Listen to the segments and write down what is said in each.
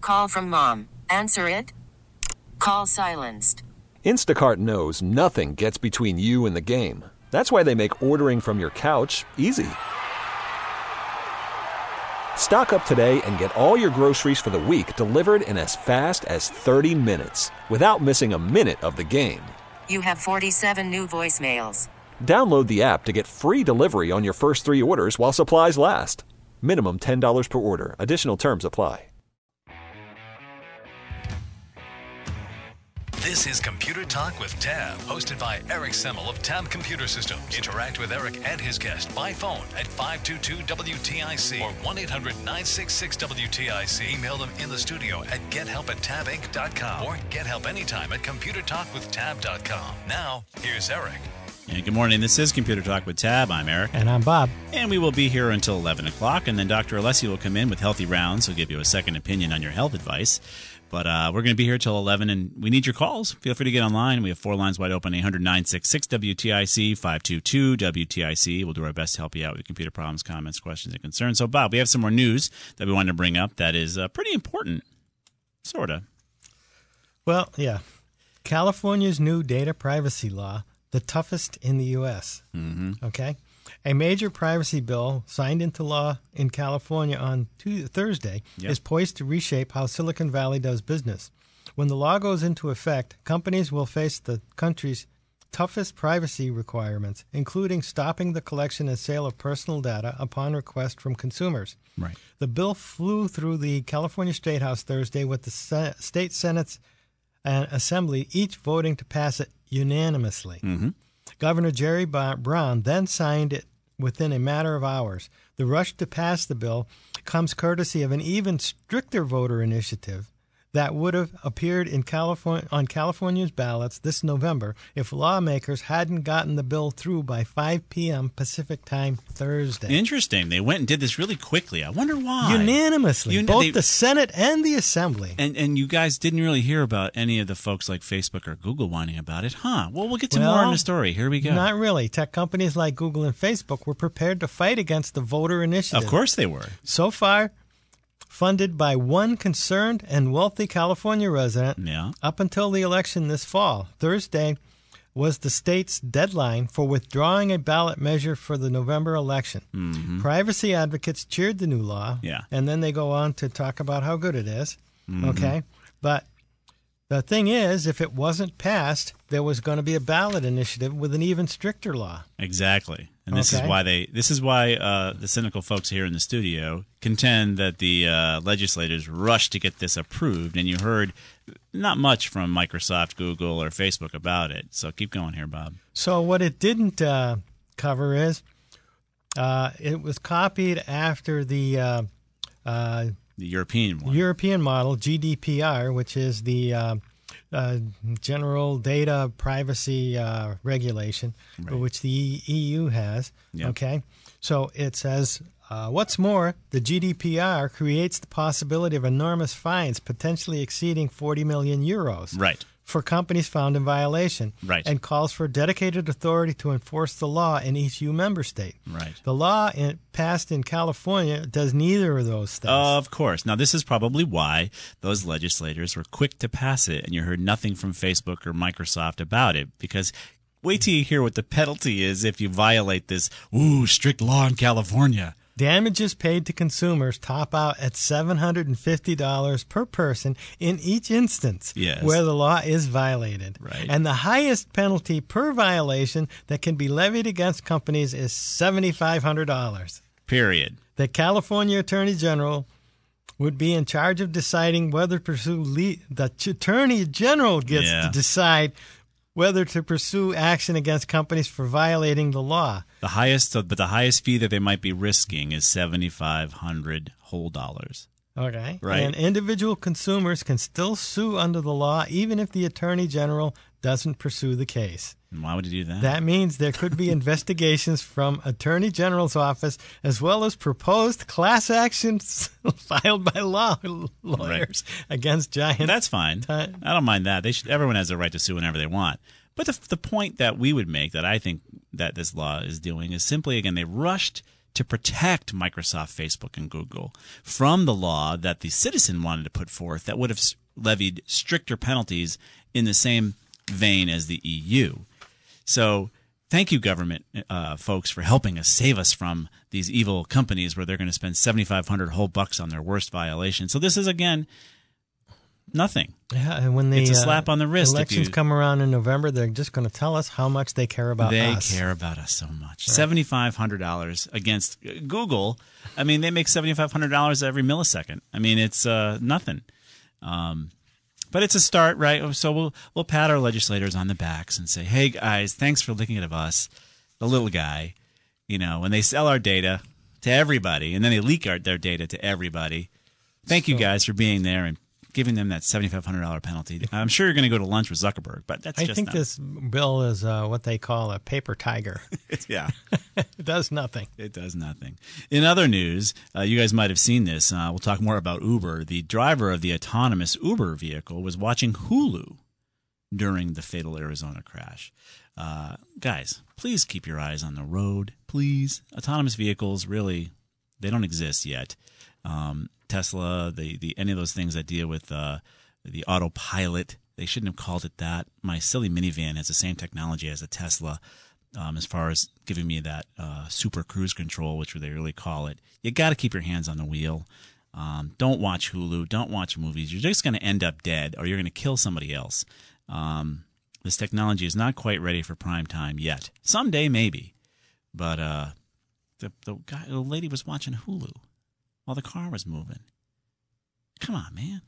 call from mom. Answer it. Call silenced. Instacart knows nothing gets between you and the game. That's why they make ordering from your couch easy. Stock up today and get all your groceries for the week delivered in as fast as 30 minutes without missing a minute of the game. You have 47 new voicemails. Download the app to get free delivery on your first 3 orders while supplies last. Minimum $10 per order. Additional terms apply. This is Computer Talk with Tab, hosted by Eric Semmel of Tab Computer Systems. Interact with Eric and his guest by phone at 522-WTIC or 1-800-966-WTIC. Email them in the studio at gethelp@tabinc.com or gethelp anytime at computertalkwithtab.com. Now, here's Eric. And good morning. This is Computer Talk with Tab. I'm Eric. And I'm Bob. And we will be here until 11 o'clock. And then Dr. Alessi will come in with Healthy Rounds. He'll give you a second opinion on your health advice. But we're going to be here till 11, and we need your calls. Feel free to get online. We have 4 lines wide open, 800-966-WTIC, 522-WTIC. We'll do our best to help you out with computer problems, comments, questions, and concerns. So, Bob, we have some more news that we wanted to bring up that is pretty important, sort of. Well, yeah. California's new data privacy law, the toughest in the U.S., okay? A major privacy bill signed into law in California on Thursday is poised to reshape how Silicon Valley does business. When the law goes into effect, companies will face the country's toughest privacy requirements, including stopping the collection and sale of personal data upon request from consumers. Right. The bill flew through the California State House Thursday with the state Senate's and Assembly each voting to pass it unanimously. Governor Jerry Brown then signed it within a matter of hours. The rush to pass the bill comes courtesy of an even stricter voter initiative that would have appeared in on California's ballots this November if lawmakers hadn't gotten the bill through by 5 p.m. Pacific time Thursday. Interesting. They went and did this really quickly. I wonder why. Unanimously. Both the Senate and the Assembly. And you guys didn't really hear about any of the folks like Facebook or Google whining about it, huh? Well, we'll get to more in the story. Here we go. Not really. Tech companies like Google and Facebook were prepared to fight against the voter initiative. Of course they were. So far, funded by one concerned and wealthy California resident up until the election this fall. Thursday was the state's deadline for withdrawing a ballot measure for the November election. Privacy advocates cheered the new law, and then they go on to talk about how good it is. Okay? But the thing is, if it wasn't passed, there was going to be a ballot initiative with an even stricter law. Exactly. And this is why the cynical folks here in the studio contend that the legislators rushed to get this approved. And you heard not much from Microsoft, Google, or Facebook about it. So keep going here, Bob. So what it didn't cover is it was copied after the European one. European model, GDPR, which is the General Data Privacy Regulation, which the EU has. Okay, so it says, what's more, the GDPR creates the possibility of enormous fines, potentially exceeding 40 million euros. Right. For companies found in violation, and calls for dedicated authority to enforce the law in each EU member state. Right. The law passed in California does neither of those things. Of course. Now, this is probably why those legislators were quick to pass it, and you heard nothing from Facebook or Microsoft about it, because wait till you hear what the penalty is if you violate this strict law in California. Damages paid to consumers top out at $750 per person in each instance where the law is violated. Right. And the highest penalty per violation that can be levied against companies is $7,500. Period. The California Attorney General would be in charge of deciding whether to pursue the Attorney General gets to decide whether to pursue action against companies for violating the law. The highest fee that they might be risking is $7,500 whole dollars. Okay. Right. And individual consumers can still sue under the law even if the Attorney General doesn't pursue the case. And why would he do that? That means there could be investigations from Attorney General's office as well as proposed class actions filed by lawyers against giant. That's fine. I don't mind that. Everyone has a right to sue whenever they want. But the point that we would make, that I think that this law is doing, is simply, again, they rushed to protect Microsoft, Facebook, and Google from the law that the citizen wanted to put forth that would have levied stricter penalties in the same vein as the EU. So thank you, government folks, for helping us save us from these evil companies where they're going to spend $7,500 whole bucks on their worst violation. So this is, again, nothing. Yeah, and when the it's a slap on the wrist. Elections come around in November, they're just going to tell us how much they care about us. They care about us so much. Right. $7,500 against Google. I mean, they make $7,500 every millisecond. I mean, it's nothing. But it's a start, right? So we'll pat our legislators on the backs and say, hey, guys, thanks for looking at us, the little guy. You know, when they sell our data to everybody and then they leak their data to everybody. Thank you guys for being there and giving them that $7,500 penalty. I'm sure you're going to go to lunch with Zuckerberg, but that's just not. This bill is what they call a paper tiger. Yeah. It does nothing. It does nothing. In other news, you guys might have seen this. We'll talk more about Uber. The driver of the autonomous Uber vehicle was watching Hulu during the fatal Arizona crash. Guys, please keep your eyes on the road. Please. Autonomous vehicles, really, they don't exist yet. Tesla, any of those things that deal with the autopilot, they shouldn't have called it that. My silly minivan has the same technology as a Tesla as far as giving me that super cruise control, which they really call it. You got to keep your hands on the wheel. Don't watch Hulu. Don't watch movies. You're just going to end up dead, or you're going to kill somebody else. This technology is not quite ready for prime time yet. Someday, maybe. But the lady was watching Hulu while the car was moving. Come on, man.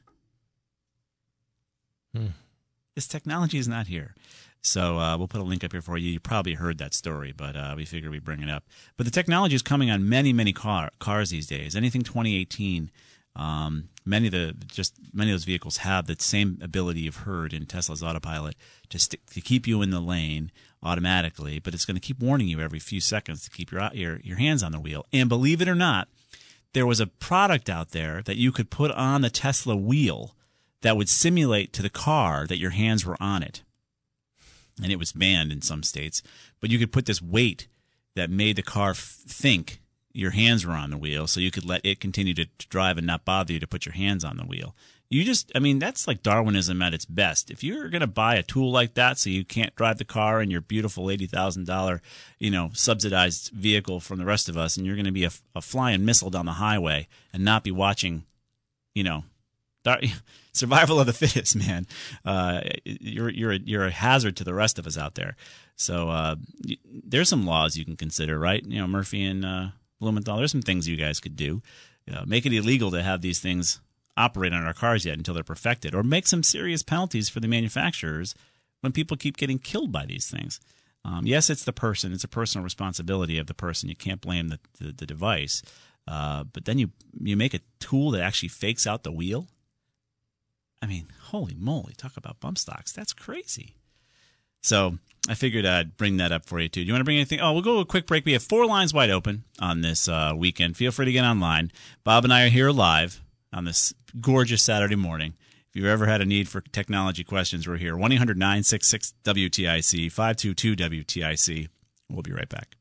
This technology is not here. So we'll put a link up here for you. You probably heard that story, but we figured we'd bring it up. But the technology is coming on many, many cars these days. Anything 2018, many of those vehicles have the same ability you've heard in Tesla's autopilot to keep you in the lane automatically, but it's going to keep warning you every few seconds to keep your hands on the wheel. And believe it or not, there was a product out there that you could put on the Tesla wheel that would simulate to the car that your hands were on it. And it was banned in some states. But you could put this weight that made the car think your hands were on the wheel, so you could let it continue to drive and not bother you to put your hands on the wheel. That's like Darwinism at its best. If you're going to buy a tool like that so you can't drive the car in your beautiful $80,000, subsidized vehicle from the rest of us, and you're going to be a flying missile down the highway and not be watching, survival of the fittest, man. You're a hazard to the rest of us out there. So there's some laws you can consider, right? Murphy and Blumenthal. There's some things you guys could do. Make it illegal to have these things operate on our cars yet until they're perfected, or make some serious penalties for the manufacturers when people keep getting killed by these things. Yes, it's the person. It's a personal responsibility of the person. You can't blame the device. But then you make a tool that actually fakes out the wheel. I mean, holy moly, talk about bump stocks. That's crazy. So I figured I'd bring that up for you, too. Do you want to bring anything? Oh, we'll go to a quick break. We have 4 lines wide open on this weekend. Feel free to get online. Bob and I are here live on this gorgeous Saturday morning. If you've ever had a need for technology questions, we're here. 1-800-966-WTIC, 522-WTIC. We'll be right back.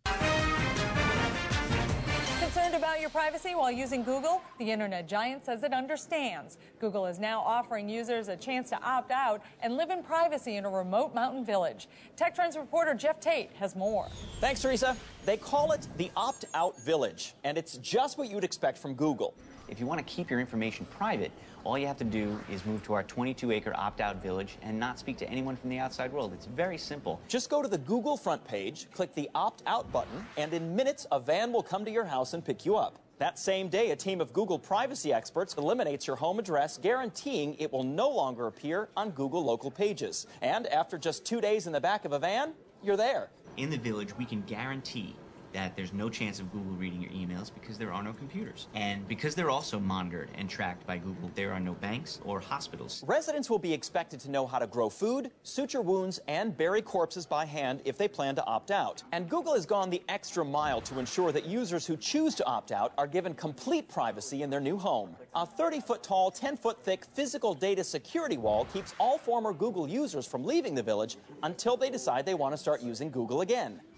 Concerned about your privacy while using Google? The internet giant says it understands. Google is now offering users a chance to opt out and live in privacy in a remote mountain village. Tech Trends reporter Jeff Tate has more. Thanks, Teresa. They call it the opt-out village, and it's just what you'd expect from Google. If you want to keep your information private, all you have to do is move to our 22-acre opt-out village and not speak to anyone from the outside world. It's very simple. Just go to the Google front page, click the opt-out button, and in minutes, a van will come to your house and pick you up. That same day, a team of Google privacy experts eliminates your home address, guaranteeing it will no longer appear on Google local pages. And after just 2 days in the back of a van, you're there. In the village, we can guarantee that there's no chance of Google reading your emails because there are no computers. And because they're also monitored and tracked by Google, there are no banks or hospitals. Residents will be expected to know how to grow food, suture wounds, and bury corpses by hand if they plan to opt out. And Google has gone the extra mile to ensure that users who choose to opt out are given complete privacy in their new home. A 30-foot tall, 10-foot thick physical data security wall keeps all former Google users from leaving the village until they decide they want to start using Google again.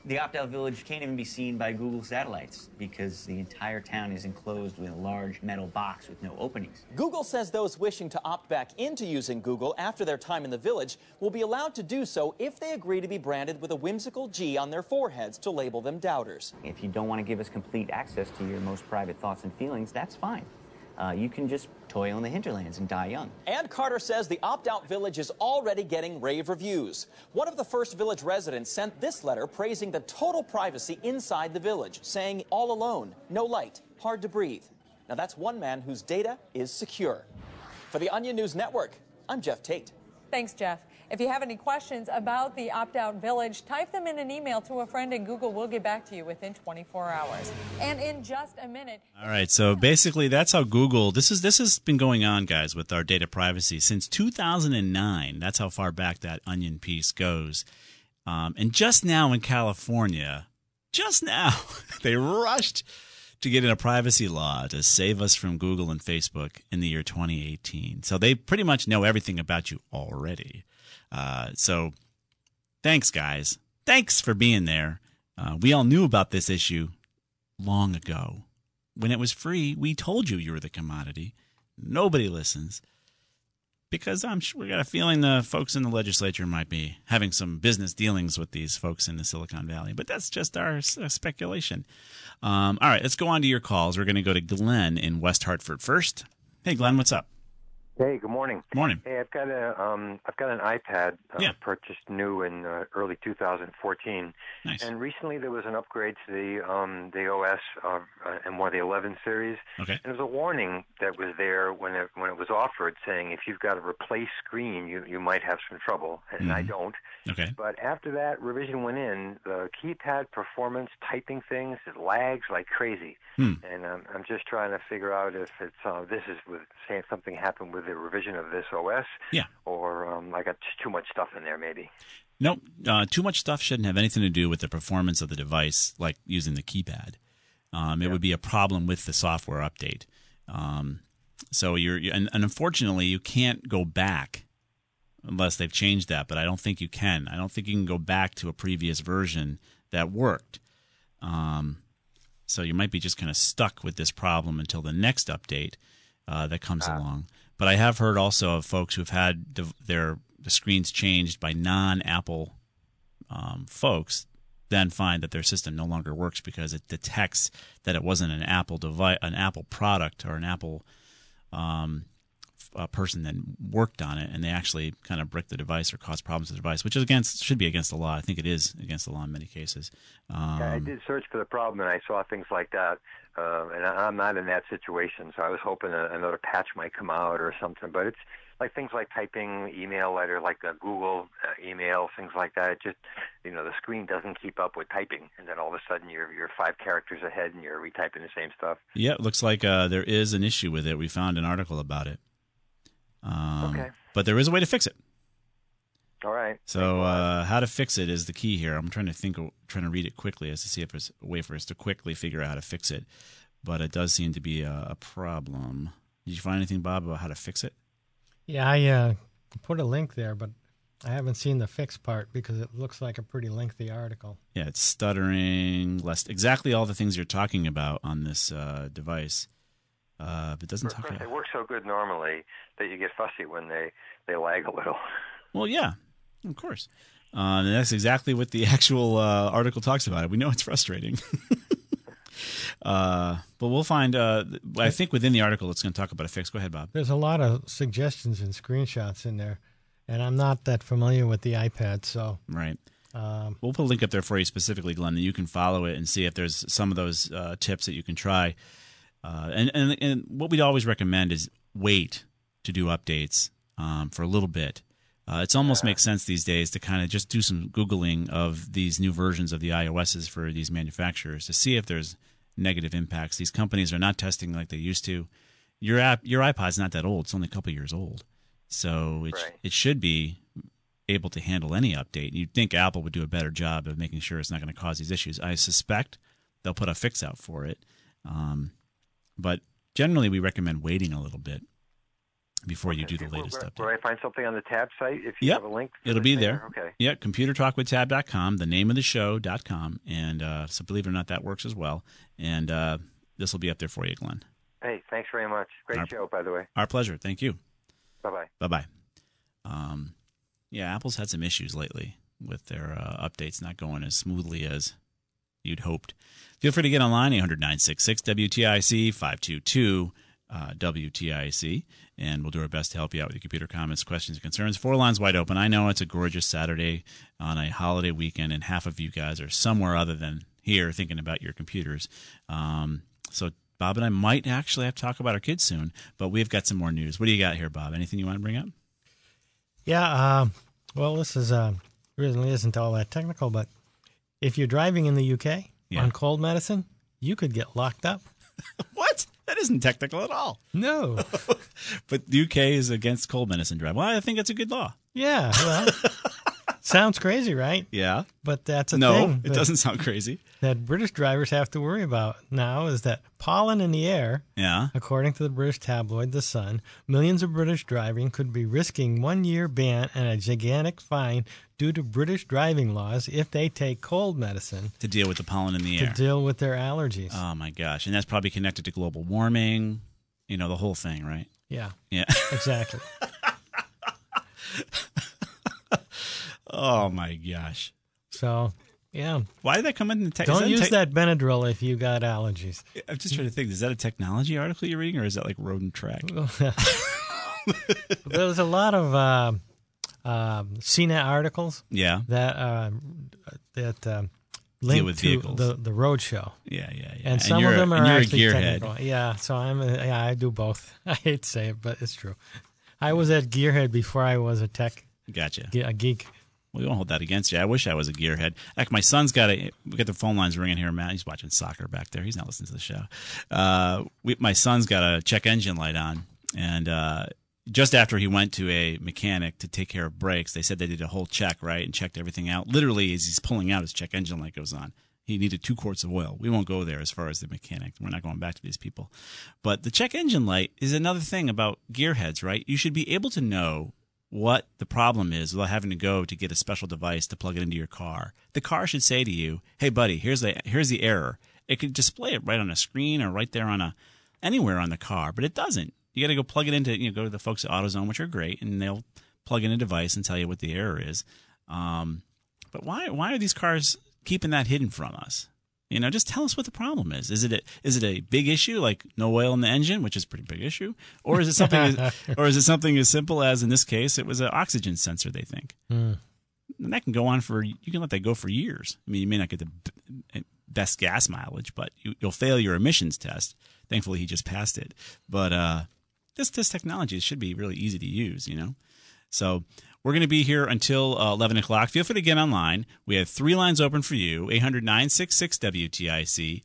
The opt-out village can't even be seen by Google satellites because the entire town is enclosed with a large metal box with no openings. Google says those wishing to opt back into using Google after their time in the village will be allowed to do so if they agree to be branded with a whimsical G on their foreheads to label them doubters. If you don't want to give us complete access to your most private thoughts and feelings, that's fine. You can just toil in the hinterlands and die young. And Carter says the opt-out village is already getting rave reviews. One of the first village residents sent this letter praising the total privacy inside the village, saying, all alone, no light, hard to breathe. Now that's one man whose data is secure. For the Onion News Network, I'm Jeff Tate. Thanks, Jeff. If you have any questions about the opt-out village, type them in an email to a friend and Google will get back to you within 24 hours. And in just a minute... All right, so basically that's how Google... This has been going on, guys, with our data privacy since 2009. That's how far back that Onion piece goes. And just now in California, they rushed to get in a privacy law to save us from Google and Facebook in the year 2018. So they pretty much know everything about you already. So thanks, guys. Thanks for being there. We all knew about this issue long ago. When it was free, we told you were the commodity. Nobody listens because we got a feeling the folks in the legislature might be having some business dealings with these folks in the Silicon Valley. But that's just our speculation. All right, let's go on to your calls. We're going to go to Glenn in West Hartford first. Hey, Glenn, what's up? Hey, good morning. Morning. Hey, I've got an iPad purchased new in early 2014. Nice. And recently there was an upgrade to the OS in one of the 11 series. Okay. And there was a warning that was there when it was offered, saying if you've got a replaced screen, you might have some trouble. And I don't. Okay. But after that revision went in, the keypad performance, typing things, it lags like crazy. And I'm just trying to figure out if it's this is saying something happened with the revision of this OS, or I got just too much stuff in there, maybe. Nope, too much stuff shouldn't have anything to do with the performance of the device, like using the keypad. It would be a problem with the software update. So and unfortunately, you can't go back unless they've changed that. But I don't think you can. I don't think you can go back to a previous version that worked. So you might be just kind of stuck with this problem until the next update that comes along. But I have heard also of folks who've had the screens changed by non-Apple folks, then find that their system no longer works because it detects that it wasn't an Apple device, an Apple product, or an Apple person that worked on it, and they actually kind of brick the device or cause problems with the device, which is should be against the law. I think it is against the law in many cases. I did search for the problem, and I saw things like that. And I'm not in that situation, so I was hoping another patch might come out or something. But it's like things like typing email letter, like a Google email, things like that. It just, the screen doesn't keep up with typing, and then all of a sudden you're 5 characters ahead and you're retyping the same stuff. Yeah, it looks like there is an issue with it. We found an article about it. Okay. But there is a way to fix it. All right. So how to fix it is the key here. I'm trying to read it quickly as to see if there's a way for us to quickly figure out how to fix it. But it does seem to be a problem. Did you find anything, Bob, about how to fix it? Yeah, I put a link there, but I haven't seen the fix part because it looks like a pretty lengthy article. Yeah, it's stuttering, exactly all the things you're talking about on this device. But it doesn't talk about... They work so good normally that you get fussy when they lag a little. Well, yeah, of course. And that's exactly what the actual article talks about. We know it's frustrating. But we'll find, I think within the article it's going to talk about a fix. Go ahead, Bob. There's a lot of suggestions and screenshots in there, and I'm not that familiar with the iPad, so... Right. We'll put a link up there for you specifically, Glenn, that you can follow it and see if there's some of those tips that you can try. And what we'd always recommend is wait to do updates for a little bit. It almost makes sense these days to kind of just do some Googling of these new versions of the iOSs for these manufacturers to see if there's negative impacts. These companies are not testing like they used to. Your iPod's not that old. It's only a couple years old. So it should be able to handle any update. You'd think Apple would do a better job of making sure it's not going to cause these issues. I suspect they'll put a fix out for it. But generally we recommend waiting a little bit. before you do the latest update. Where I find something on the Tab site? If you have a link? It'll be there. Okay. Yeah, computertalkwithtab.com, the name of the show.com. And so believe it or not, that works as well. And this will be up there for you, Glenn. Hey, thanks very much. Great show, by the way. Our pleasure. Thank you. Bye-bye. Bye-bye. Yeah, Apple's had some issues lately with their updates not going as smoothly as you'd hoped. Feel free to get online, 800-966-WTIC, 522 WTIC, and we'll do our best to help you out with your computer comments, questions, and concerns. 4 lines wide open. I know it's a gorgeous Saturday on a holiday weekend, and half of you guys are somewhere other than here thinking about your computers. So Bob and I might actually have to talk about our kids soon, but we've got some more news. What do you got here, Bob? Anything you want to bring up? Yeah, well, this is really isn't all that technical, but if you're driving in the UK on cold medicine, you could get locked up. What? That isn't technical at all. No. But the UK is against cold medicine driving. Well, I think that's a good law. Yeah, well, sounds crazy, right? Yeah. But that's a thing. No, it doesn't sound crazy. That British drivers have to worry about now is that pollen in the air, according to the British tabloid The Sun, millions of British driving could be risking 1-year ban and a gigantic fine due to British driving laws if they take cold medicine. To deal with the pollen in the air. To deal with their allergies. Oh, my gosh. And that's probably connected to global warming, the whole thing, right? Yeah. Yeah. Exactly. Oh, my gosh. So, yeah. Why did that come in the text? Don't use that Benadryl if you got allergies. I'm just trying to think. Is that a technology article you're reading, or is that like Rodent Track? There's a lot of CNET articles that link with to vehicles. the road show. Yeah. And some of them are actually gearhead. technical. Yeah, so I do both. I hate to say it, but it's true. I was at Gearhead before I was a tech. Gotcha. A geek. We won't hold that against you. I wish I was a gearhead. Heck, my son's we got the phone lines ringing here, Matt. He's watching soccer back there. He's not listening to the show. My son's got a check engine light on, and just after he went to a mechanic to take care of brakes, they said they did a whole check, right, and checked everything out. Literally, as he's pulling out, his check engine light goes on. He needed 2 quarts of oil. We won't go there as far as the mechanic. We're not going back to these people. But the check engine light is another thing about gearheads, right? You should be able to know what the problem is without having to go to get a special device to plug it into your car. The car should say to you, "Hey, buddy, here's the error." It could display it right on a screen or right there on anywhere on the car, but it doesn't. You got to go plug it into, go to the folks at AutoZone, which are great, and they'll plug in a device and tell you what the error is. But why are these cars keeping that hidden from us? Just tell us what the problem is. Is it a big issue like no oil in the engine, which is a pretty big issue, or is it something as simple as, in this case, it was an oxygen sensor? They think, and that can go on you can let that go for years. I mean, you may not get the best gas mileage, but you'll fail your emissions test. Thankfully, he just passed it. But this technology should be really easy to use, So we're going to be here until 11 o'clock. Feel free to get online. We have 3 lines open for you, 800-966-WTIC,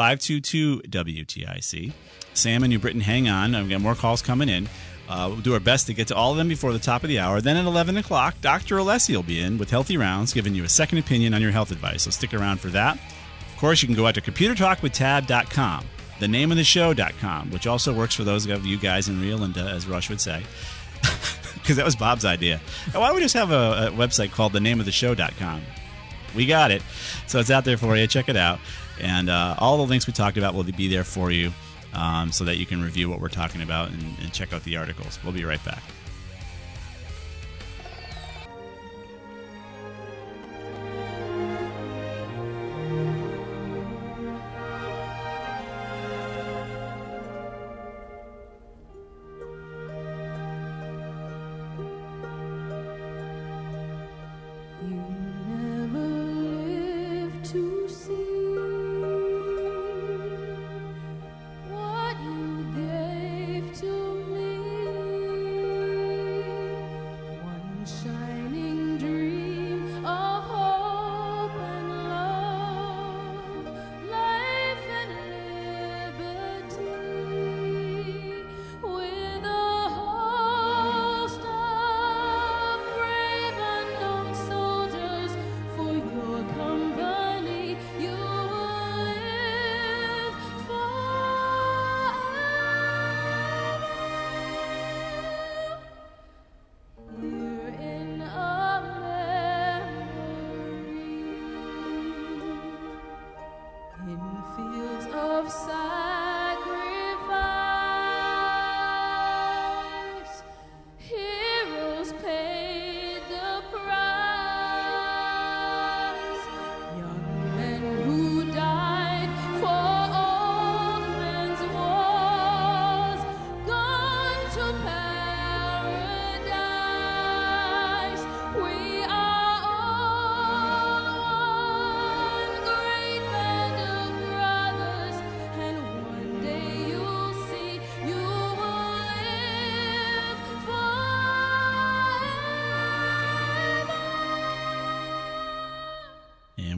522-WTIC. Sam and New Britain, hang on. I've got more calls coming in. We'll do our best to get to all of them before the top of the hour. Then at 11 o'clock, Dr. Alessi will be in with Healthy Rounds, giving you a second opinion on your health advice. So stick around for that. Of course, you can go out to computertalkwithtab.com, the name of the show.com, which also works for those of you guys in Rio Linda, as Rush would say. Because that was Bob's idea. Why don't we just have a website called thenameoftheshow.com? We got it. So it's out there for you. Check it out. And all the links we talked about will be there for you so that you can review what we're talking about and check out the articles. We'll be right back.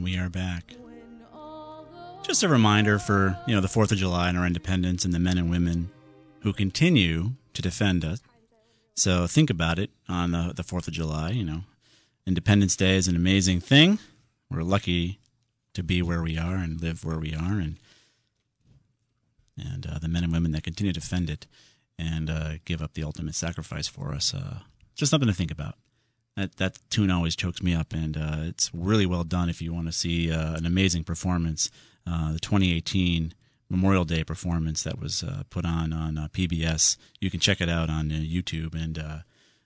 we are back. Just a reminder for, the 4th of July and our independence and the men and women who continue to defend us. So think about it on the 4th of July. Independence Day is an amazing thing. We're lucky to be where we are and live where we are, and the men and women that continue to defend it and give up the ultimate sacrifice for us. Just something to think about. That tune always chokes me up, and it's really well done if you want to see an amazing performance. The 2018 Memorial Day performance that was put on PBS. You can check it out on YouTube, and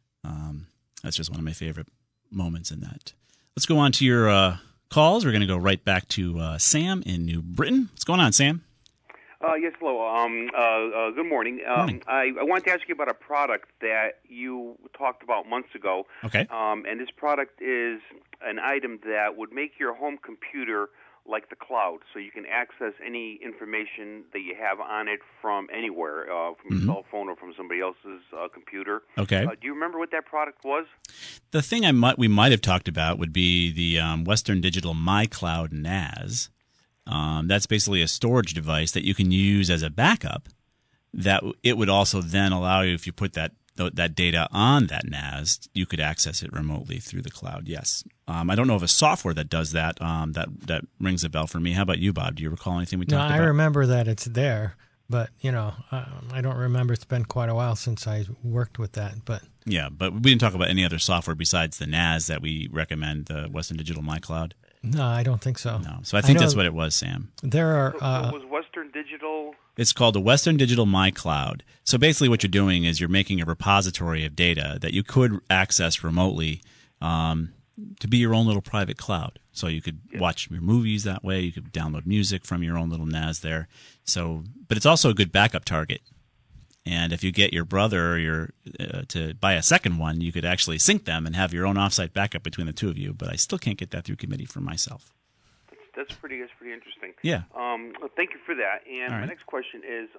that's just one of my favorite moments in that. Let's go on to your calls. We're going to go right back to Sam in New Britain. What's going on, Sam? Yes, hello. Good morning. Morning. I wanted to ask you about a product that you talked about months ago. Okay. And this product is an item that would make your home computer like the cloud, so you can access any information that you have on it from anywhere, from your cell phone or from somebody else's computer. Okay. Do you remember what that product was? The thing we might have talked about would be the Western Digital MyCloud NAS. That's basically a storage device that you can use as a backup. That it would also then allow you, if you put that data on that NAS, you could access it remotely through the cloud. Yes. I don't know of a software that does that. That rings a bell for me. How about you, Bob? Do you recall anything we talked about? No, I remember that it's there, but I don't remember. It's been quite a while since I worked with that. But yeah, but we didn't talk about any other software besides the NAS that we recommend, the Western Digital MyCloud. No, I don't think so. No, so I think that's what it was, Sam. There are. So was Western Digital? It's called the Western Digital MyCloud. So basically, what you're doing is you're making a repository of data that you could access remotely to be your own little private cloud. So you could watch your movies that way. You could download music from your own little NAS there. So, but it's also a good backup target. And if you get your brother or to buy a second one, you could actually sync them and have your own offsite backup between the two of you. But I still can't get that through committee for myself. That's pretty interesting. Yeah. Thank you for that. And my next question is,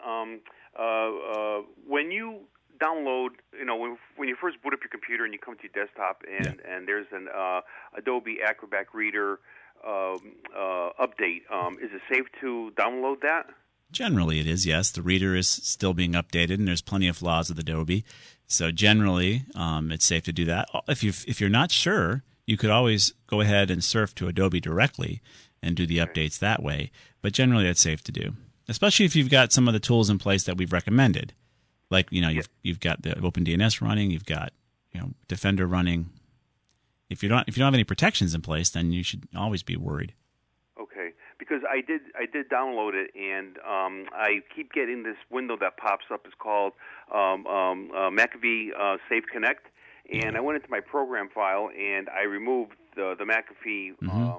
when you download, when you first boot up your computer and you come to your desktop and there's an Adobe Acrobat Reader update, is it safe to download that? Generally, it is, yes. The reader is still being updated, and there's plenty of flaws with Adobe. So generally, it's safe to do that. If you're not sure, you could always go ahead and surf to Adobe directly and do the updates that way. But generally, that's safe to do, especially if you've got some of the tools in place that we've recommended. Like, you've got the OpenDNS running, you've got Defender running. If you don't have any protections in place, then you should always be worried. Okay. Because I did download it, and I keep getting this window that pops up. It's called McAfee Safe Connect, and I went into my program file and I removed the McAfee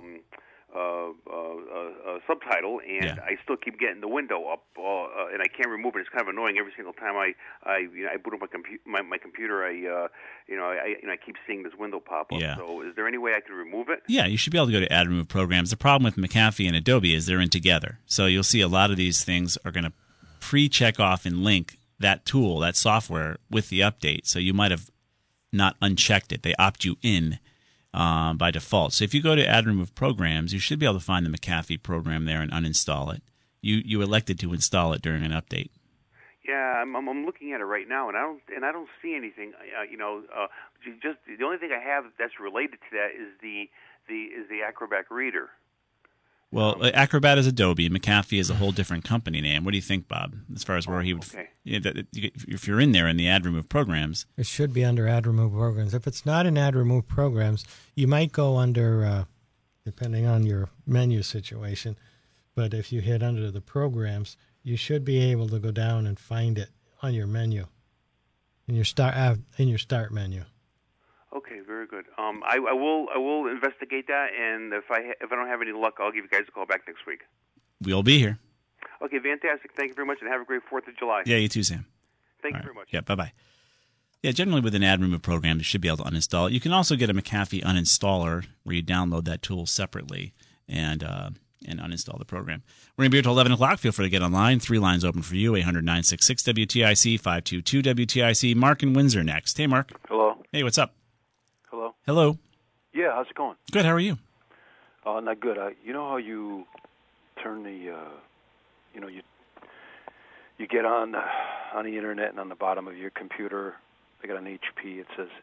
subtitle, and I still keep getting the window up, and I can't remove it. It's kind of annoying every single time I boot up my computer. I keep seeing this window pop up. Yeah. So is there any way I can remove it? Yeah, you should be able to go to Add Remove Programs. The problem with McAfee and Adobe is they're in together. So you'll see a lot of these things are going to pre-check off and link that tool, that software, with the update. So you might have not unchecked it. They opt you in by default. So if you go to Add Remove Programs, you should be able to find the McAfee program there and uninstall it. You elected to install it during an update. Yeah, I'm looking at it right now, and I don't see anything. Just the only thing I have that's related to that is the Acrobat Reader. Well, Acrobat is Adobe. McAfee is a whole different company name. What do you think, Bob? As far as where he would, if you're in there in the Add Remove Programs, it should be under Add Remove Programs. If it's not in Add Remove Programs, you might go under, depending on your menu situation. But if you hit under the Programs, you should be able to go down and find it on your menu, in your start menu. Okay, very good. I will investigate that, and if I don't have any luck, I'll give you guys a call back next week. We'll be here. Okay, fantastic. Thank you very much, and have a great 4th of July. Yeah, you too, Sam. Thank you very much. Yeah, bye-bye. Yeah, generally with an Add Remove program, you should be able to uninstall it. You can also get a McAfee uninstaller where you download that tool separately and uninstall the program. We're going to be here till 11 o'clock. Feel free to get online. 3 lines open for you, 800-966-WTIC, 522-WTIC. Mark in Windsor next. Hey, Mark. Hello. Hey, what's up? Hello. Hello. Yeah, how's it going? Good, how are you? Oh, not good. You know how you turn the, you get on the internet, and on the bottom of your computer, I got an HP. It says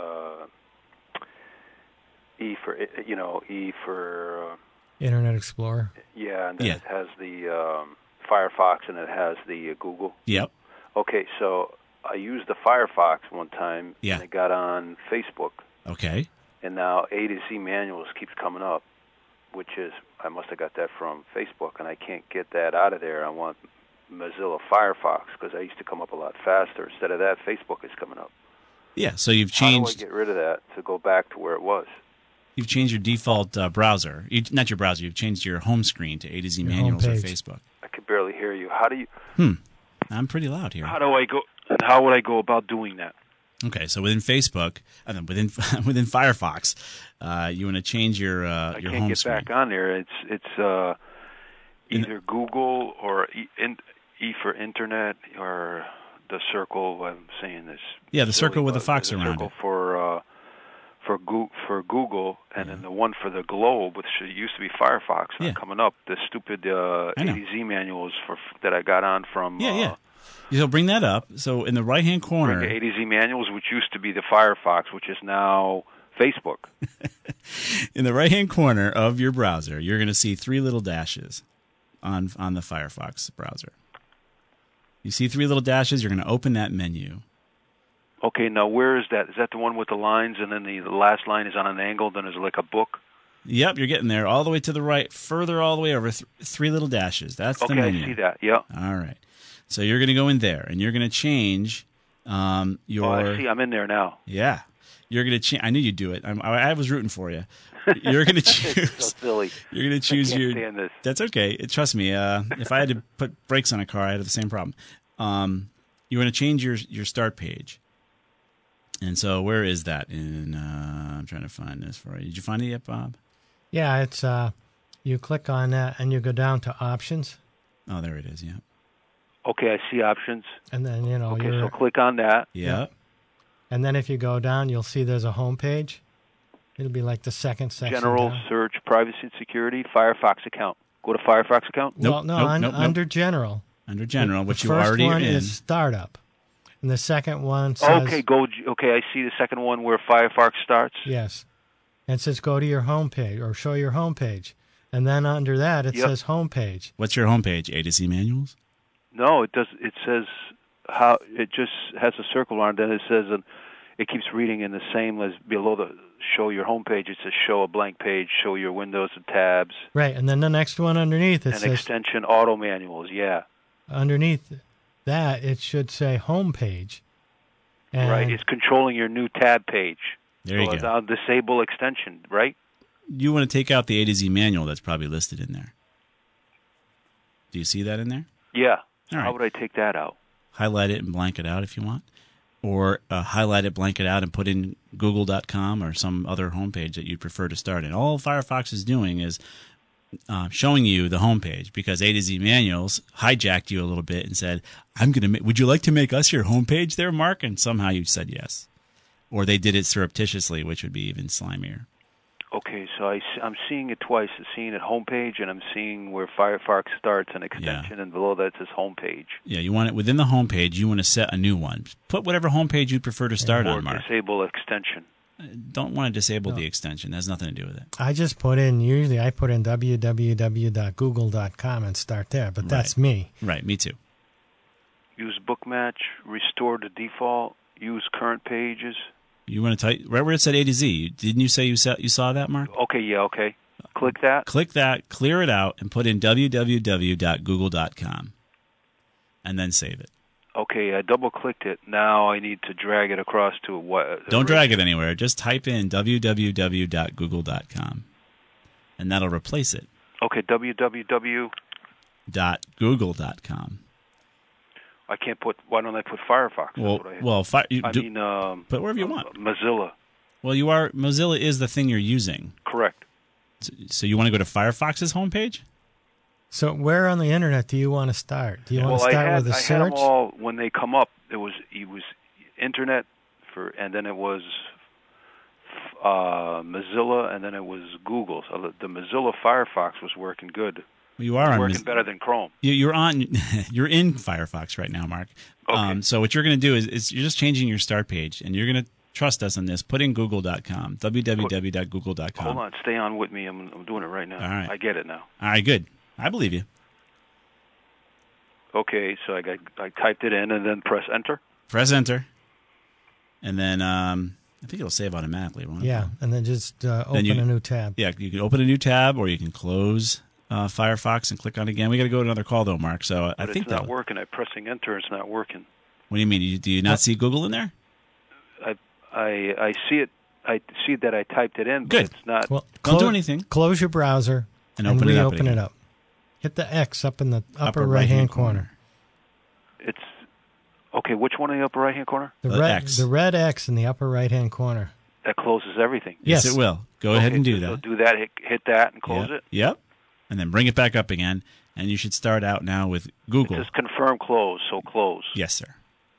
E for Internet Explorer. Yeah, and then it has the Firefox, and it has the Google. Yep. Okay, so I used the Firefox one time, and it got on Facebook. Okay. And now A to Z Manuals keeps coming up, which is, I must have got that from Facebook, and I can't get that out of there. I want Mozilla Firefox, because I used to come up a lot faster. Instead of that, Facebook is coming up. Yeah, so you've changed. How do I get rid of that to go back to where it was? You've changed your default browser. Not your browser. You've changed your home screen to A to Z Manuals or Facebook. I could barely hear you. How do you? I'm pretty loud here. How do I go? How would I go about doing that? Okay, so within Facebook, and then within Firefox, you want to change your home screen. I can't get back on there. It's either Google or E for Internet or the circle. I'm saying this. Yeah, the circle with the fox around circle it. For Google, and then the one for the globe, which used to be Firefox, coming up. The stupid A to Z Manuals that I got on from. So bring that up. So in the right-hand corner, A to Z Manuals, which used to be the Firefox, which is now Facebook. In the right-hand corner of your browser, you're going to see 3 little dashes on the Firefox browser. You see 3 little dashes. You're going to open that menu. Okay, now where is that? Is that the one with the lines, and then the last line is on an angle, then there's like a book? Yep, you're getting there. All the way to the right, further all the way over, 3 little dashes. That's the menu. Okay, I see that, yeah. All right. So you're going to go in there, and you're going to change your... Oh, I see. I'm in there now. Yeah. You're going to change... I knew you'd do it. I was rooting for you. You're going to choose... So silly. You're going to choose I can't stand this. That's okay. Trust me. If I had to put brakes on a car, I'd have the same problem. You're going to change your start page. And so where is that? I'm trying to find this for you. Did you find it yet, Bob? Yeah, it's you click on that and you go down to options. Oh, there it is, yeah. Okay, I see options. And then, Okay, so click on that. Yeah. And then if you go down, you'll see there's a home page. It'll be like the second section. General, down. search, privacy and security, Firefox account. Go to Firefox account? Well, no, under General. Under General, which you The already are first one in. is Startup. And the second one says... Okay, I see the second one where Firefox starts. Yes. And it says go to your home page or show your home page. And then under that, it says home page. What's your home page? A to Z Manuals? No, it does. It says how it just has a circle around it. Then it says, it keeps reading in the same as below the show your home page. It says show a blank page, show your windows and tabs. Right, and then the next one underneath, it says... extension auto manuals, yeah. Underneath that, it should say home page. And right, it's controlling your new tab page. There you go. Disable extension, right? You want to take out the A to Z manual that's probably listed in there. Do you see that in there? Yeah. All right. How would I take that out? Highlight it and blank it out if you want. Or highlight it, blank it out, and put in google.com or some other homepage that you'd prefer to start in. All Firefox is doing is showing you the homepage, because A to Z Manuals hijacked you a little bit and said, would you like to make us your homepage there, Mark? And somehow you said yes. Or they did it surreptitiously, which would be even slimier. Okay, so I'm seeing it twice. I'm seeing it homepage, and I'm seeing where Firefox starts an extension, and below that it says homepage. Yeah, you want it within the homepage. You want to set a new one. Put whatever homepage you prefer to start on, Mark. Or disable extension. Don't want to disable the extension. That has nothing to do with it. I just usually I put in www.google.com and start there, but that's me. Right, me too. Use bookmatch, restore to default, use current pages. You want to type right where it said A to Z. Didn't you say you saw that, Mark? Okay, yeah, okay. Click that. Click that, clear it out, and put in www.google.com. And then save it. Okay, I double-clicked it. Now I need to drag it across to what? Don't drag it anywhere. Just type in www.google.com. And that'll replace it. Okay, www.google.com. I can't put. Why don't I put Firefox? Put wherever you want. Mozilla. Well, Mozilla is the thing you're using. Correct. So you want to go to Firefox's homepage? So where on the internet do you want to start? Do you want to start with a search? I had them all when they come up. It was internet and then it was Mozilla, and then it was Google. So the Mozilla Firefox was working good. You are working better than Chrome. You're on. You're in Firefox right now, Mark. Okay. So what you're going to do is you're just changing your start page, and you're going to trust us on this. Put in google.com, www.google.com. Hold on, stay on with me. I'm doing it right now. All right. I get it now. All right, good. I believe you. Okay, so I typed it in and then press enter. Press enter, and then I think it'll save automatically. Won't it? Yeah, and then just open a new tab. Yeah, you can open a new tab, or you can close Firefox and click on it again. We got to go to another call though, Mark. So I think it's not working. I'm pressing enter. It's not working. What do you mean? Do you not see Google in there? I see it. I see that I typed it in, but Good. it's not. Well, don't do anything. Close your browser and reopen it up. Hit the X up in the upper right-hand corner. It's okay. Which one in the upper right-hand corner? The red X in the upper right-hand corner. That closes everything. Yes, it will. Go ahead and do that. So do that. Hit that and close it. Yep. And then bring it back up again, and you should start out now with Google. Just confirm close. So close. Yes, sir.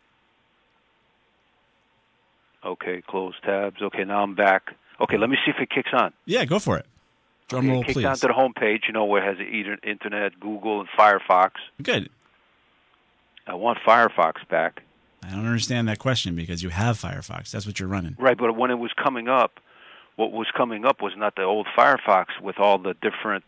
Okay, close tabs. Okay, now I'm back. Okay, let me see if it kicks on. Yeah, go for it. Drum roll, please. please. Kicked onto the home page, where it has the Internet, Google, and Firefox. Good. I want Firefox back. I don't understand that question because you have Firefox. That's what you're running. Right, but when it was coming up, what was coming up was not the old Firefox with all the different,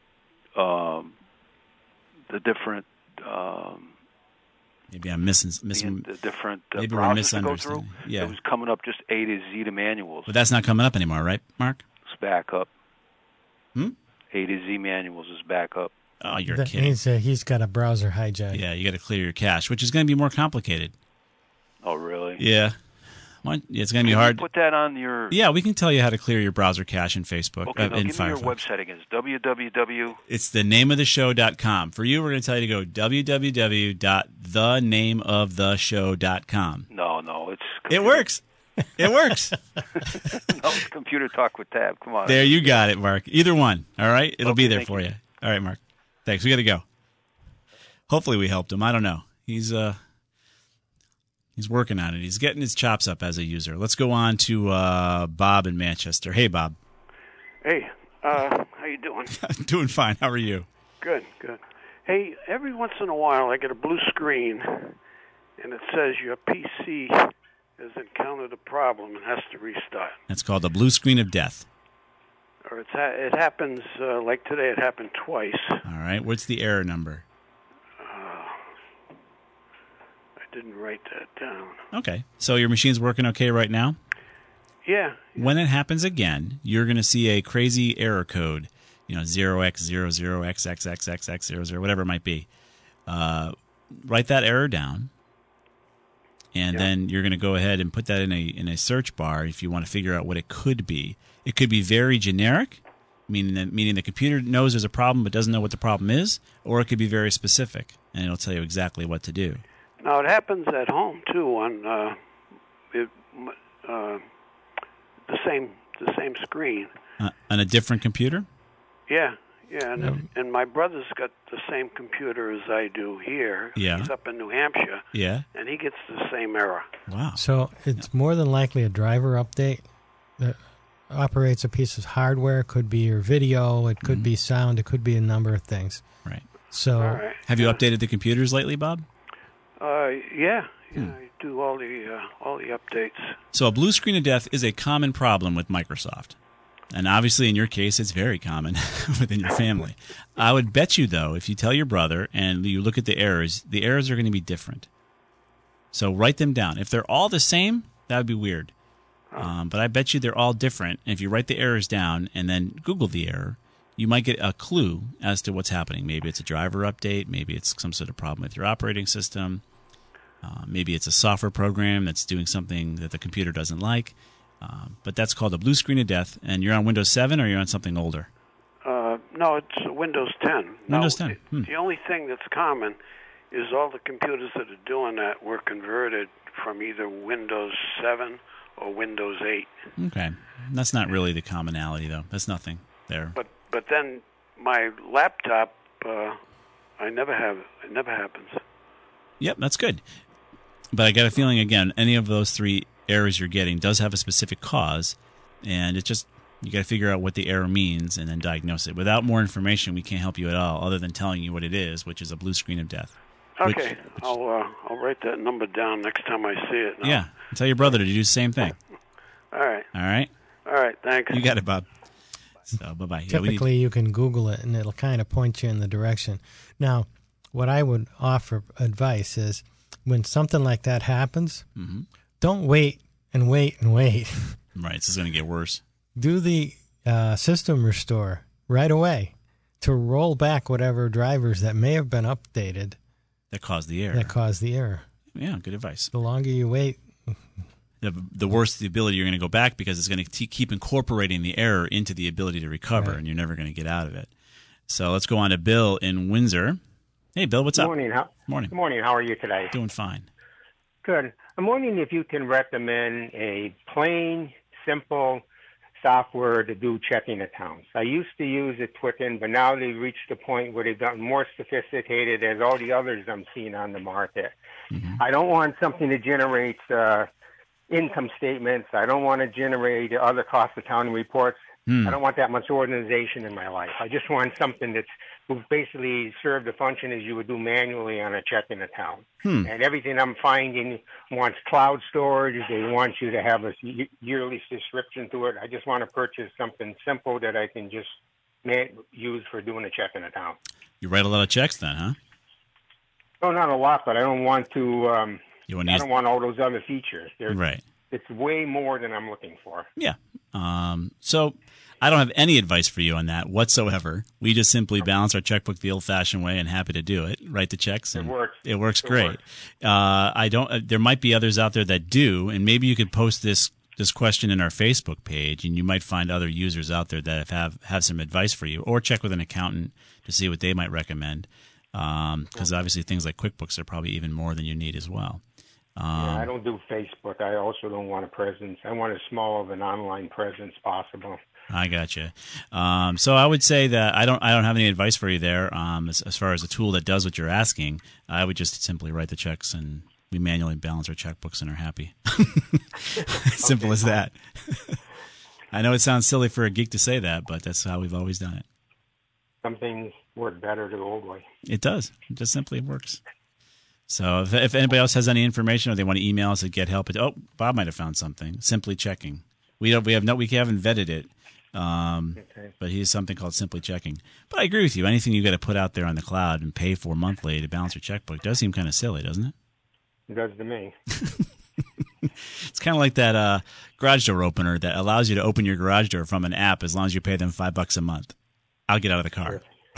maybe I'm missing the different maybe we're browsers to go through. misunderstanding. Yeah, it was coming up just A to Z to manuals. but that's not coming up anymore, right, Mark? It's back up. A to Z manuals is back up. Oh, you're kidding. He's got a browser hijack. Yeah, you got to clear your cache, which is going to be more complicated. Oh, really? Yeah. It's going to be hard. Put that on your... Yeah, we can tell you how to clear your browser cache in Facebook. Okay, now in give me your Firefox. website again. It's www... It's thenameoftheshow.com. For you, we're going to tell you to go www.thenameoftheshow.com. No, it's... It works. It works. No, it's Computer Talk with Tab. Come on. There, you got it, Mark. Either one. All right? It'll be there thank for you. you. All right, Mark. Thanks. We got to go. Hopefully we helped him. I don't know. He's working on it. He's getting his chops up as a user. Let's go on to Bob in Manchester. Hey, Bob. Hey, how you doing? Doing fine. How are you? Good. Hey, every once in a while I get a blue screen, and it says your PC has encountered a problem and has to restart. That's called the blue screen of death. Or it happens, like today, it happened twice. All right. What's the error number? I didn't write that down. Okay. So your machine's working okay right now? Yeah. When it happens again, you're going to see a crazy error code, 0x00xxxxx00, whatever it might be. Write that error down, and then you're going to go ahead and put that in a search bar if you want to figure out what it could be. It could be very generic, meaning the computer knows there's a problem but doesn't know what the problem is, or it could be very specific, and it'll tell you exactly what to do. Now, it happens at home, too, on the same screen. On a different computer? Yeah, and my brother's got the same computer as I do here. Yeah. He's up in New Hampshire. Yeah. And he gets the same error. Wow. So it's more than likely a driver update that operates a piece of hardware. It could be your video. It could be sound. It could be a number of things. Right. So, have you updated the computers lately, Bob? Yeah. I do all the updates. So a blue screen of death is a common problem with Microsoft. And obviously, in your case, it's very common within your family. I would bet you, though, if you tell your brother and you look at the errors are going to be different. So write them down. If they're all the same, that would be weird. But I bet you they're all different. And if you write the errors down and then Google the error, you might get a clue as to what's happening. Maybe it's a driver update. Maybe it's some sort of problem with your operating system. Maybe it's a software program that's doing something that the computer doesn't like. But that's called a blue screen of death. And you're on Windows 7 or you're on something older? No, it's Windows 10. Windows 10. The only thing that's common is all the computers that are doing that were converted from either Windows 7 or Windows 8. Okay. That's not really the commonality, though. That's nothing there. But then my laptop, it never happens. Yep, that's good. But I got a feeling, again, any of those three errors you're getting does have a specific cause, And it's just, you got to figure out what the error means and then diagnose it. Without more information, we can't help you at all, other than telling you what it is, which is a blue screen of death. Okay, I'll write that number down next time I see it. Yeah, tell your brother to do the same thing. All right. All right? All right, thanks. You got it, Bob. So, bye-bye. Typically, you can Google it, and it'll kind of point you in the direction. Now, what I would offer advice is when something like that happens, don't wait and wait and wait. Right, it's going to get worse. Do the system restore right away to roll back whatever drivers that may have been updated. That caused the error. Yeah, good advice. The longer you wait, the worse the ability you're going to go back, because it's going to keep incorporating the error into the ability to recover, and you're never going to get out of it. So let's go on to Bill in Windsor. Hey, Bill, what's up? Morning. Morning. Good morning. How are you today? Doing fine. Good. I'm wondering if you can recommend a plain, simple software to do checking accounts. I used to use it Quicken, but now they've reached the point where they've gotten more sophisticated as all the others I'm seeing on the market. I don't want something that generates income statements. I don't want to generate other cost accounting reports. I don't want that much organization in my life. I just want something that's will basically serve the function as you would do manually on a checking account. And everything I'm finding wants cloud storage. They want you to have a yearly subscription to it. I just want to purchase something simple that I can just use for doing a checking account. You write a lot of checks then, huh? No, not a lot, but I don't want to. I don't want all those other features. Right. It's way more than I'm looking for. Yeah. So I don't have any advice for you on that whatsoever. We just simply balance our checkbook the old-fashioned way, and happy to do it. Write the checks, and it works great. I don't. There might be others out there that do, and maybe you could post this question in our Facebook page, and you might find other users out there that have some advice for you, or check with an accountant to see what they might recommend. Because obviously things like QuickBooks are probably even more than you need as well. I don't do Facebook. I also don't want a presence. I want as small of an online presence possible. I gotcha. So I would say that I don't have any advice for you there. As far as a tool that does what you're asking, I would just simply write the checks, and we manually balance our checkbooks and are happy. Simple as that. I know it sounds silly for a geek to say that, but that's how we've always done it. Some things work better the old way. It does. It just simply works. So if anybody else has any information, or they want to email us at GetHelp, Bob might have found something. Simply Checking. We haven't vetted it, but he has something called Simply Checking. But I agree with you. Anything you got to put out there on the cloud and pay for monthly to balance your checkbook does seem kind of silly, doesn't it? It does to me. It's kind of like that garage door opener that allows you to open your garage door from an app as long as you pay them $5 a month. I'll get out of the car.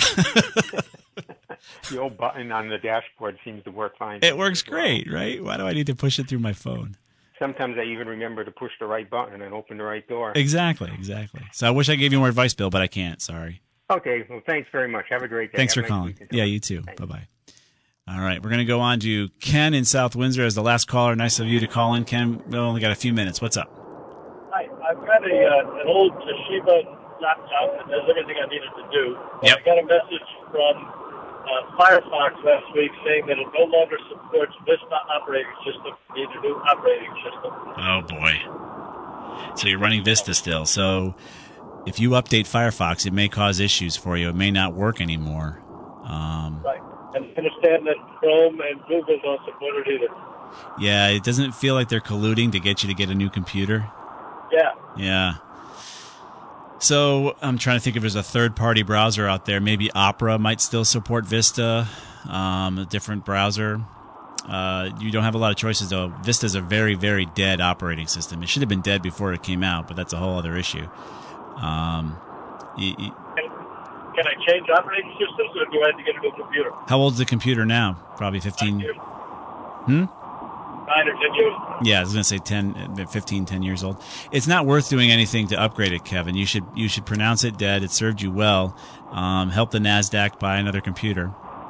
The old button on the dashboard seems to work fine. It works great, right? Why do I need to push it through my phone? Sometimes I even remember to push the right button and open the right door. Exactly. So I wish I gave you more advice, Bill, but I can't. Sorry. Okay. Well, thanks very much. Have a great day. Thanks for calling. Yeah, you too. Bye-bye. All right. We're going to go on to Ken in South Windsor as the last caller. Nice of you to call in, Ken. We've only got a few minutes. What's up? Hi. I've got an old Toshiba laptop that does everything I needed to do. Yep. I got a message from Firefox last week saying that it no longer supports Vista operating system. Need a new operating system. Oh, boy. So you're running Vista still. So if you update Firefox, it may cause issues for you. It may not work anymore. Right. And I understand that Chrome and Google don't support it either. Yeah, it doesn't feel like they're colluding to get you to get a new computer. Yeah. So I'm trying to think if there's a third-party browser out there. Maybe Opera might still support Vista, a different browser. You don't have a lot of choices, though. Vista's a very, very dead operating system. It should have been dead before it came out, but that's a whole other issue. Can I change operating systems, or do I have to get a new computer? How old is the computer now? Probably 15. 9 or 10 years. Yeah, I was going to say 10 years old. It's not worth doing anything to upgrade it, Kevin. You should pronounce it dead. It served you well. Help the NASDAQ buy another computer.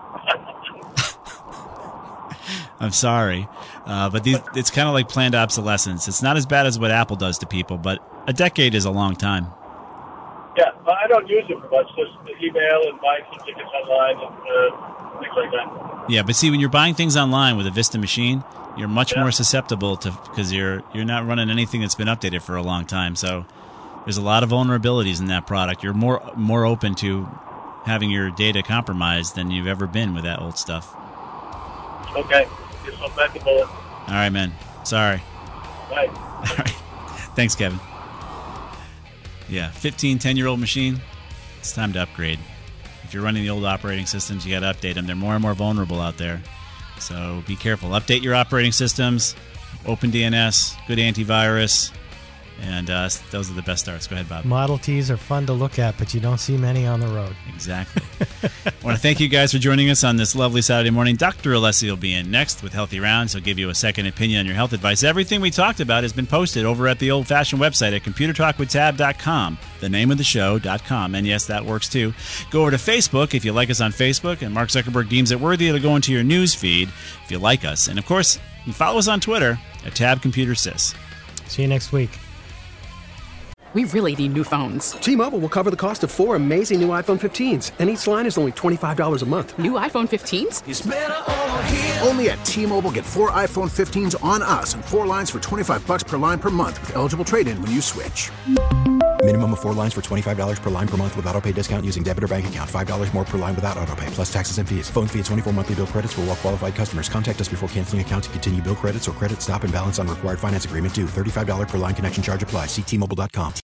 I'm sorry. But it's kind of like planned obsolescence. It's not as bad as what Apple does to people, but a decade is a long time. Yeah, I don't use it for much. Just email and buying some tickets online and things like that. Yeah, but see, when you're buying things online with a Vista machine, you're much more susceptible to, because you're not running anything that's been updated for a long time. So There's a lot of vulnerabilities in that product. You're more open to having your data compromised than you've ever been with that old stuff. Okay. Just so back the bullet. All right, man. Sorry. Bye. All right. Thanks, Kevin. Yeah, 10-year-old machine. It's time to upgrade. If you're running the old operating systems, you got to update them. They're more and more vulnerable out there. So be careful. Update your operating systems. OpenDNS, good antivirus. And those are the best starts. Go ahead, Bob. Model Ts are fun to look at, but you don't see many on the road. Exactly. I want to thank you guys for joining us on this lovely Saturday morning. Dr. Alessi will be in next with Healthy Rounds. He'll give you a second opinion on your health advice. Everything we talked about has been posted over at the old-fashioned website at computertalkwithtab.com, the name of the show.com. And yes, that works too. Go over to Facebook if you like us on Facebook, and Mark Zuckerberg deems it worthy to go into your news feed if you like us. And of course, you follow us on Twitter at TabComputerSys. See you next week. We really need new phones. T-Mobile will cover the cost of 4 amazing new iPhone 15s, and each line is only $25 a month. New iPhone 15s? It's better over here. Only at T-Mobile, get 4 iPhone 15s on us and 4 lines for $25 per line per month with eligible trade-in when you switch. Minimum of 4 lines for $25 per line per month with autopay discount using debit or bank account. $5 more per line without autopay, plus taxes and fees. Phone fee at 24 monthly bill credits for well-qualified customers. Contact us before canceling account to continue bill credits or credit stop and balance on required finance agreement due. $35 per line connection charge applies. See T-Mobile.com.